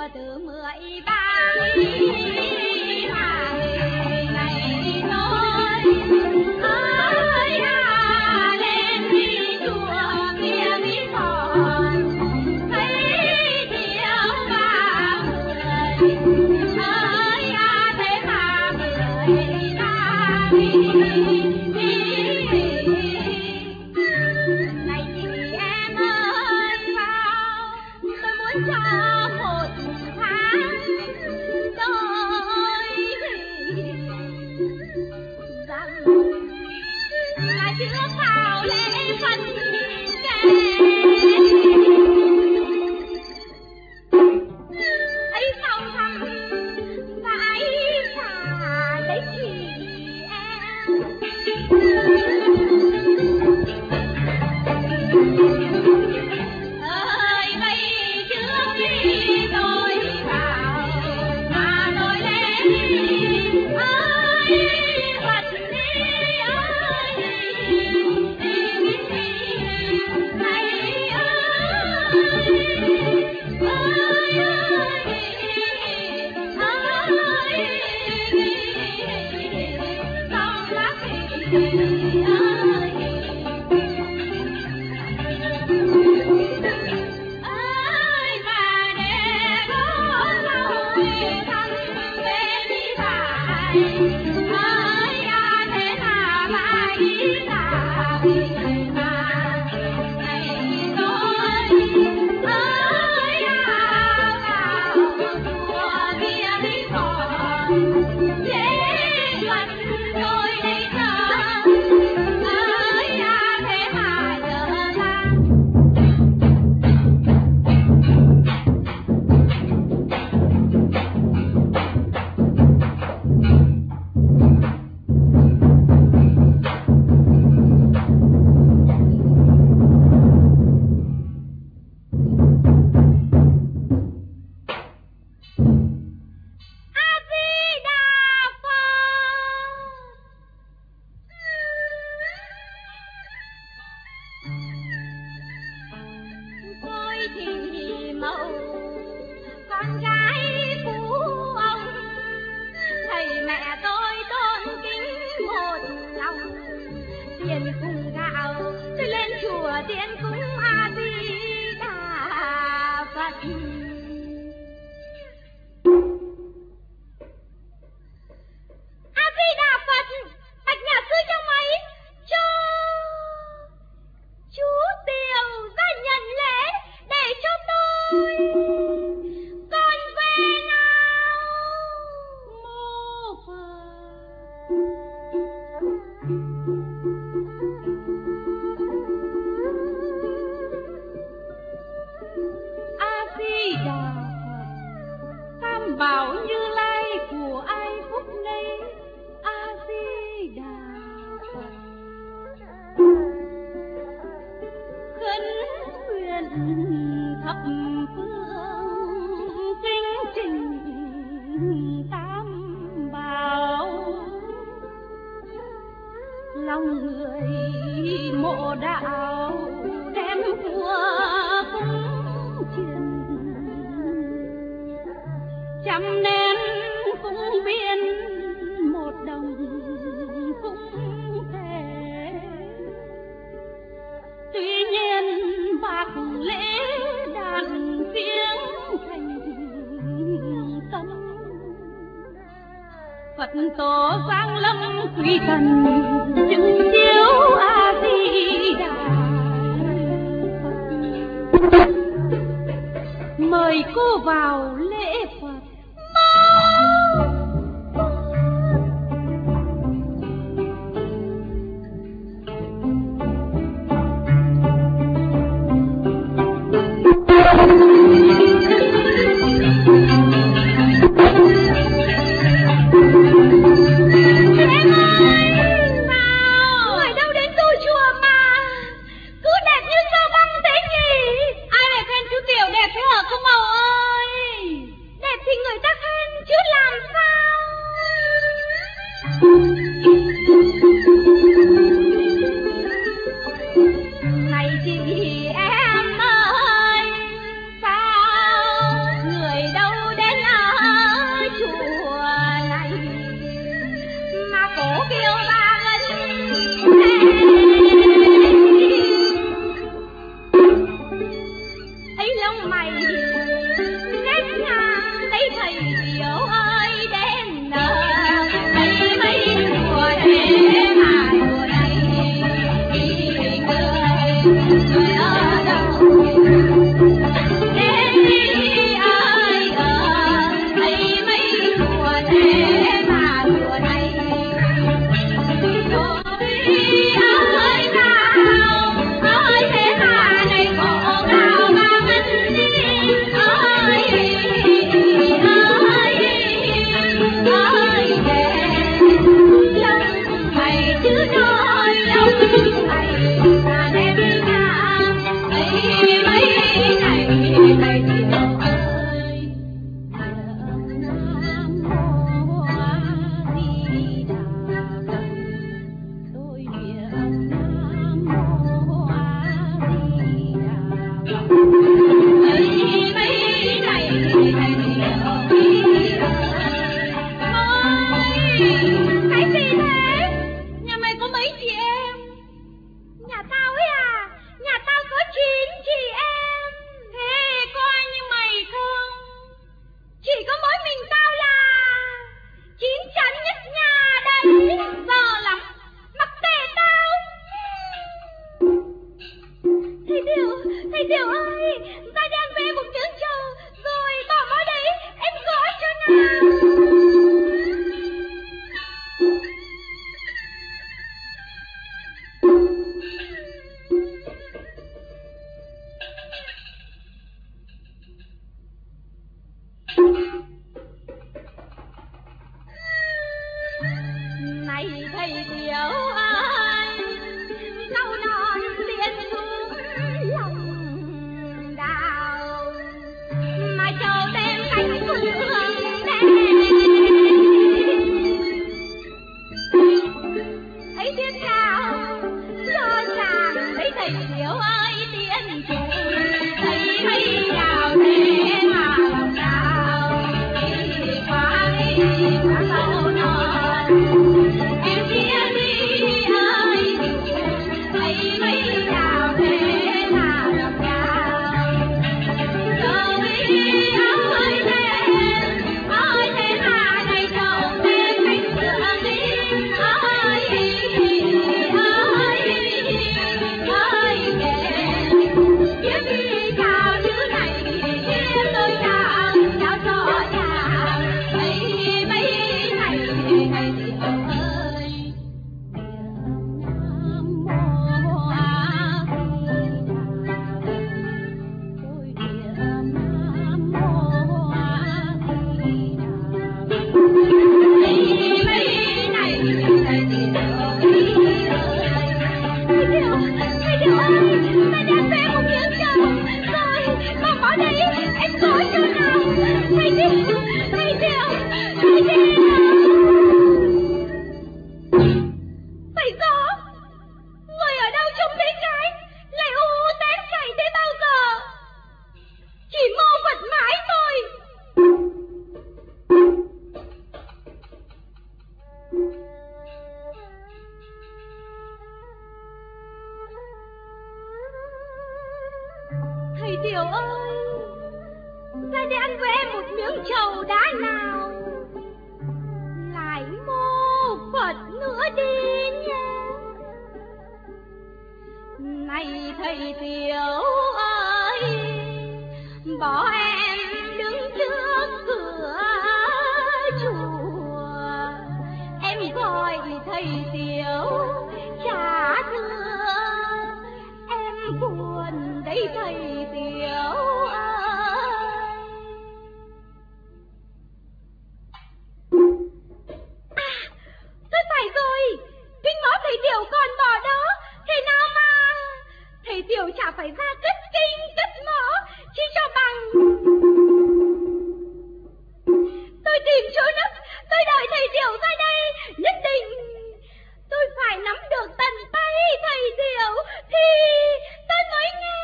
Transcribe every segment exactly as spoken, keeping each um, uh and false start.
từ mười ba ngày này thôi ơi à, lên đi chùa kia đi còn thấy thiếu ba người ơi à, thế mà mười ba đi. Ai lại khen chú Tiểu đẹp thế hả cô Màu ơi? Thầy Tiểu ơi, ra đem về một miếng trầu, rồi bỏ vào đấy, em gõ cho nào. Này thầy Tiểu ơi, câu non tiên xuống lòng đào, mà châu đem cánh phương ấy tiếng cao cho chàng thấy thầy Tiểu ơi tiên chủ, thấy mấy nào thế mà lòng đào đi qua đi qua câu non em kia đi ơi, thấy mấy nào thế mà lòng đào rồi ơi thế ơi thế mà này trầu bên cánh cửa đi ơi ơi ơi kìa kiếm đi cao chữ này kiếm tôi chào chào cho chàng thấy mấy này này ơi Nam mô A Di Đà Nam mô A Di Đà thấy mấy này thầy Tiểu ơi thầy Tiểu thầy Tiểu ơi ta đem về một miếng trầu rồi bỏ bỏ đấy em có cho nào thầy Tiểu thầy Tiểu thầy Tiểu phải có người ở đâu trông thấy cái lại u tét chảy thế bao giờ, chỉ mô vật mãi thôi. Thầy Tiểu ơi, ra để ăn với em một miếng trầu đã nào, lại mô Phật nữa đi nha. Này thầy Tiểu ơi, bỏ em đứng trước cửa chùa, em gọi thầy Tiểu trả thưa, em buồn đấy thầy Tiểu ơi. À, tôi phải rồi, cái ngõ thầy Tiểu còn bỏ đó, thế nào mà thầy Tiểu chả phải ra cất kinh cất ngõ chỉ cho bằng. Tôi tìm chỗ nấp, tôi đợi thầy Tiểu ra đây, nhất định tôi phải nắm được tận tay thầy Tiểu thì tôi mới nghe.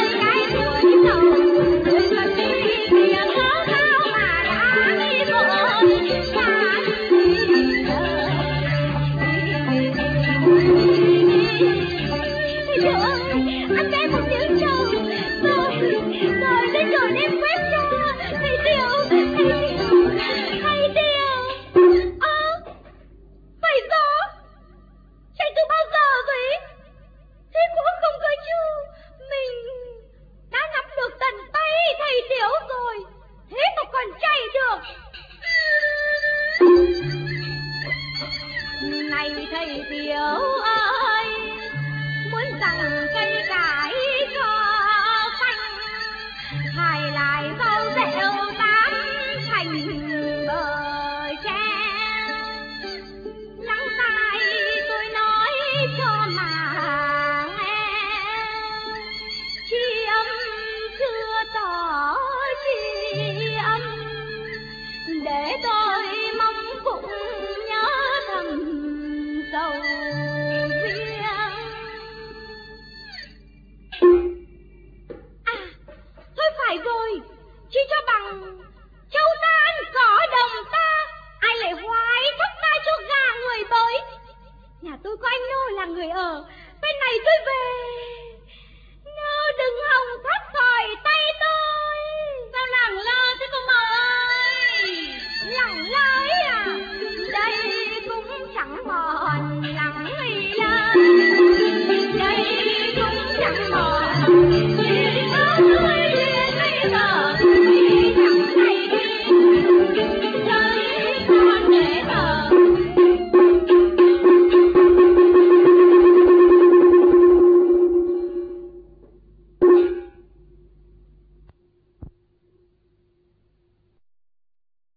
Hãy subscribe cho kênh Ghiền Mì Gõ để không bỏ lỡ Này thầy Tiểu ơi, muốn trồng cây cải cho xanh, hài lại rau rêu tán thành bờ tre. Lắng tai tôi nói cho mà nghe, tri âm chưa tỏ tri âm để tôi